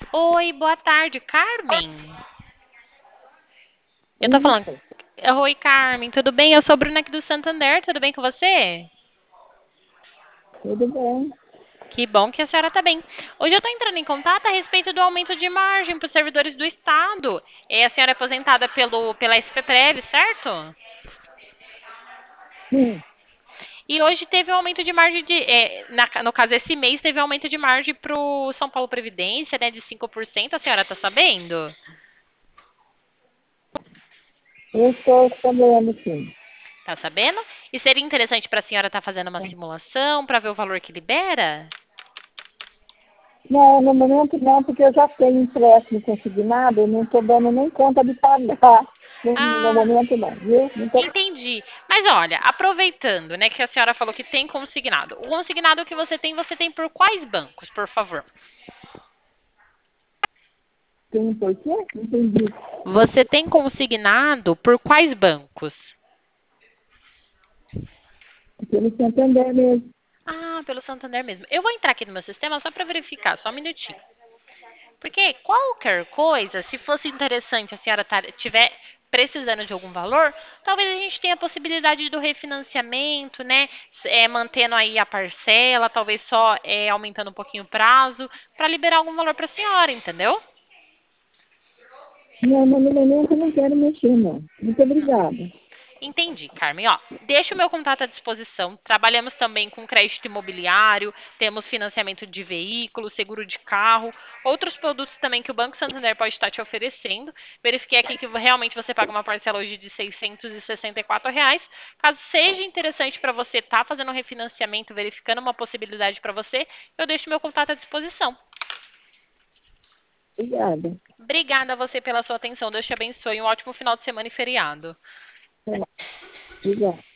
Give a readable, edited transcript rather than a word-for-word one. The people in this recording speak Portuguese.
Oi, boa tarde, Carmen. Eu tô falando. Isso, Oi, Carmen, tudo bem? Eu sou Bruna aqui do Santander, tudo bem com você? tudo bem. Que bom que a senhora tá bem. Hoje eu tô entrando em contato a respeito do aumento de margem para os servidores do Estado. A senhora é aposentada pela SPPrev, certo? Sim, E hoje teve um aumento de margem no caso, esse mês teve um aumento de margem para o São Paulo Previdência, né, de 5%. A senhora tá sabendo? eu estou sabendo, sim. Tá sabendo? E seria interessante para a senhora estar fazendo uma simulação para ver o valor que libera? Não, no momento não, porque eu já tenho empréstimo consignado, eu não estou dando nem conta de pagar. No Ah, momento não, viu? Não tô... entendi. Mas olha, aproveitando, né, que a senhora falou que tem consignado. O consignado que você tem por quais bancos, por favor? Tem por quê? Não entendi. Você tem consignado por quais bancos? Pelo Santander mesmo. Ah, pelo Santander mesmo. Eu vou entrar aqui no meu sistema só para verificar, só um minutinho. Porque qualquer coisa, se fosse interessante a senhora tiver precisando de algum valor, talvez a gente tenha a possibilidade do refinanciamento, né? Mantendo aí a parcela, talvez só aumentando um pouquinho o prazo, para liberar algum valor para a senhora, entendeu? Não, mas no momento eu não quero mexer, não. Muito obrigada. Entendi, Carmen. Ó, deixa o meu contato à disposição. Trabalhamos também com crédito imobiliário, temos financiamento de veículo, seguro de carro, outros produtos também que o Banco Santander pode estar te oferecendo. Verifiquei aqui que realmente você paga uma parcela hoje de R$ 664. Caso seja interessante para você estar fazendo um refinanciamento, verificando uma possibilidade para você, eu deixo meu contato à disposição. Obrigada. Obrigada a você pela sua atenção. Deus te abençoe. Um ótimo final de semana e feriado. É, obrigada.